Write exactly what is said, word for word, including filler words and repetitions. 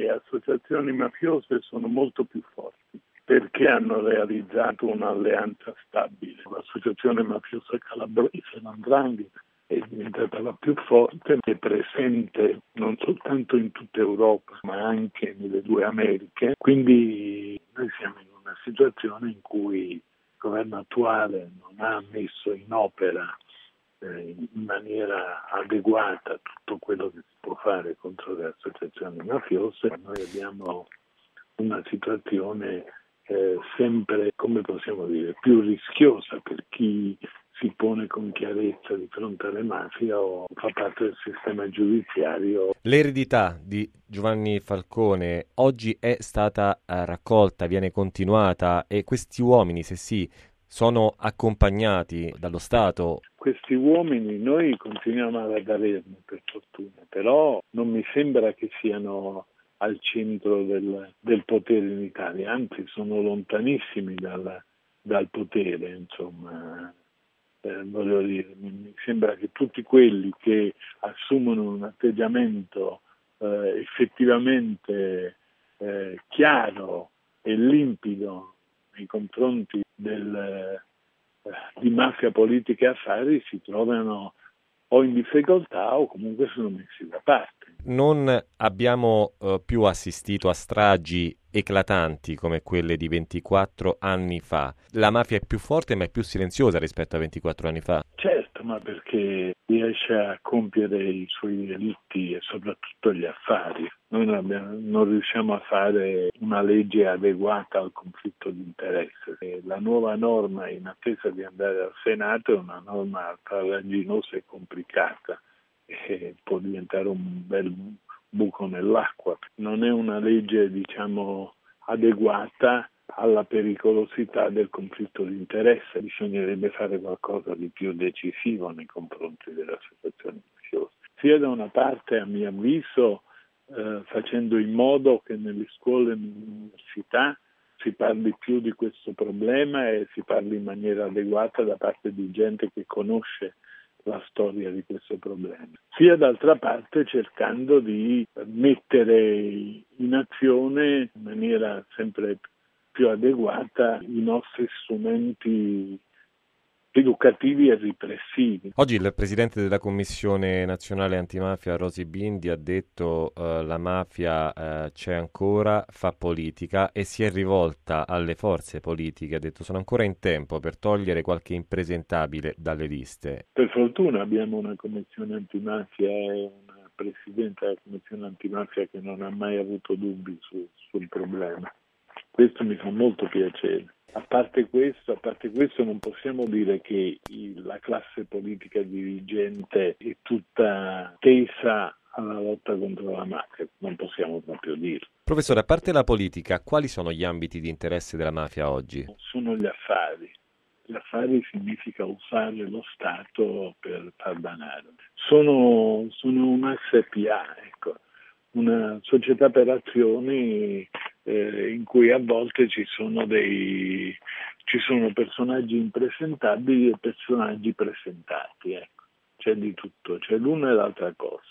le associazioni mafiose sono molto più forti perché hanno realizzato un'alleanza stabile. L'associazione mafiosa calabrese, l'Andrangheta, è diventata la più forte, è presente non soltanto in tutta Europa ma anche nelle due Americhe. Quindi noi siamo in una situazione in cui il governo attuale non ha messo in opera eh, in maniera adeguata tutto quello che si può fare contro le associazioni mafiose. Noi abbiamo una situazione eh, sempre, come possiamo dire, più rischiosa per chi si pone con chiarezza di fronte alle mafie o fa parte del sistema giudiziario. L'eredità di Giovanni Falcone oggi è stata eh, raccolta, viene continuata, e questi uomini, se sì, sono accompagnati dallo Stato? Questi uomini noi continuiamo ad averne, per fortuna, però non mi sembra che siano al centro del, del potere in Italia, anzi sono lontanissimi dal, dal potere, insomma. Eh, voglio dire, mi sembra che tutti quelli che assumono un atteggiamento eh, effettivamente eh, chiaro e limpido nei confronti del, eh, di mafia, politica e affari si trovano o in difficoltà o comunque sono messi da parte. Non abbiamo eh, più assistito a stragi eclatanti come quelle di ventiquattro anni fa. La mafia è più forte ma è più silenziosa rispetto a ventiquattro anni fa. Certo, ma perché riesce a compiere i suoi delitti e soprattutto gli affari. Noi non, abbiamo, non riusciamo a fare una legge adeguata al conflitto di interesse. E la nuova norma in attesa di andare al Senato è una norma farraginosa e complicata e può diventare un bel buco nell'acqua. Non è una legge, diciamo, adeguata alla pericolosità del conflitto di interesse. Bisognerebbe fare qualcosa di più decisivo nei confronti delle associazioni mafiose. Sia da una parte, a mio avviso, eh, facendo in modo che nelle scuole e nelle università si parli più di questo problema e si parli in maniera adeguata da parte di gente che conosce la storia di questo problema, sia d'altra parte cercando di mettere in azione in maniera sempre più adeguata i nostri strumenti educativi e repressivi. Oggi il presidente della Commissione Nazionale Antimafia, Rosy Bindi, ha detto uh, la mafia uh, c'è ancora, fa politica, e si è rivolta alle forze politiche. Ha detto sono ancora in tempo per togliere qualche impresentabile dalle liste. Per fortuna abbiamo una Commissione Antimafia e una Presidente della Commissione Antimafia che non ha mai avuto dubbi su, sul problema. Questo mi fa molto piacere. A parte questo, a parte questo non possiamo dire che il, la classe politica dirigente è tutta tesa alla lotta contro la mafia, non possiamo proprio dirlo. Professore, a parte la politica, quali sono gli ambiti di interesse della mafia oggi? Sono gli affari. Gli affari significa usare lo Stato per far danaro. Sono, sono una S P A, ecco, una società per azioni eh, in cui a volte ci sono dei ci sono personaggi impresentabili e personaggi presentati, ecco. C'è di tutto, c'è l'una e l'altra cosa.